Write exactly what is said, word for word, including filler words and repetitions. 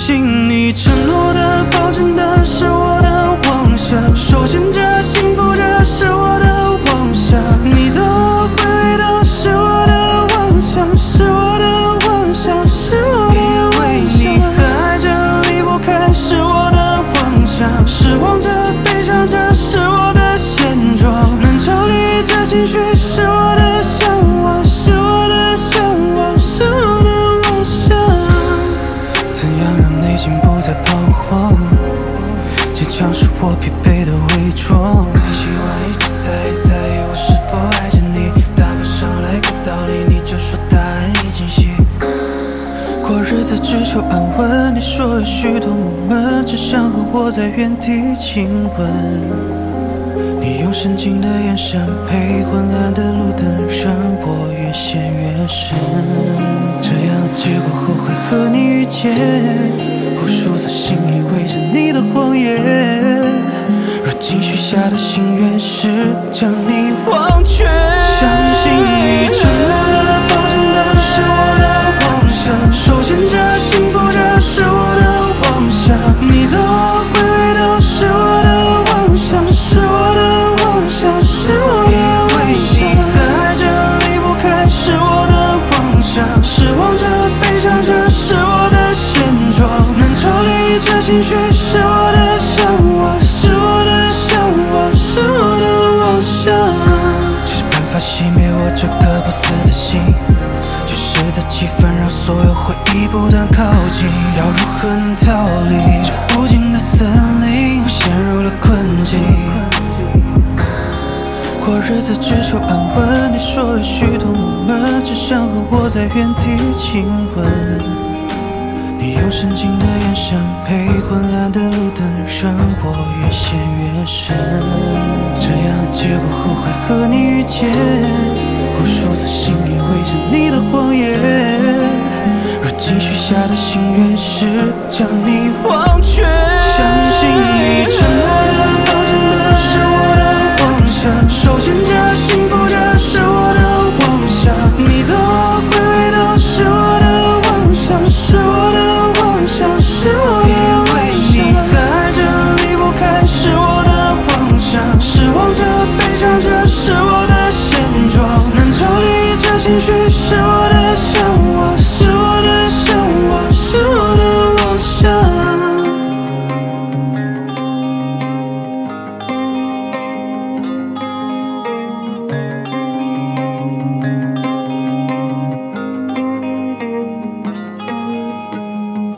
信你承诺的、保证的是我的妄想，手牵着、幸福着是我的妄想，你走我回味都是我的妄想，是我的妄想，是我的妄想。因为你和爱着离不开是我的妄想，失望着、悲伤着是我的现状，能抽离这情绪是我的向往，是我的向往，是我的妄想。怎样让内心不再彷徨？坚强是我疲惫的伪装。你希望一直在意在意我是否爱着你，答不上来个道理，你就说答案已清晰。过日子只求安稳，你说有许多梦们，只想和我在原地亲吻。你用深情的眼神陪昏暗的路灯，让我越陷越深。这样的结果后悔和你遇见，无数次心里围着你的谎言，如今许下的心愿是将你忘却。相信你承诺的、保证的是我的妄想，手牵着、幸福着是我的妄想，你走我回味都是我的妄想，是我的妄想，是我的妄想。因为你和爱着离不开是我的妄想，失望着、悲伤着是我的现状，能抽离这情绪是我的向往，是我的向往，是我的妄想。只是办法熄灭我这个不死的心，绝世的气氛让所有回忆不断靠近，要如何能逃离这无尽的森林？我陷入了困境。过日子只求安稳，你说有许多梦们，只想和我在原地亲吻。你用深情的眼神陪昏暗的路灯，让我越陷越深。这样的结果后悔和你遇见，无数次心里围着你的谎言，如今许下的心愿是将你忘却。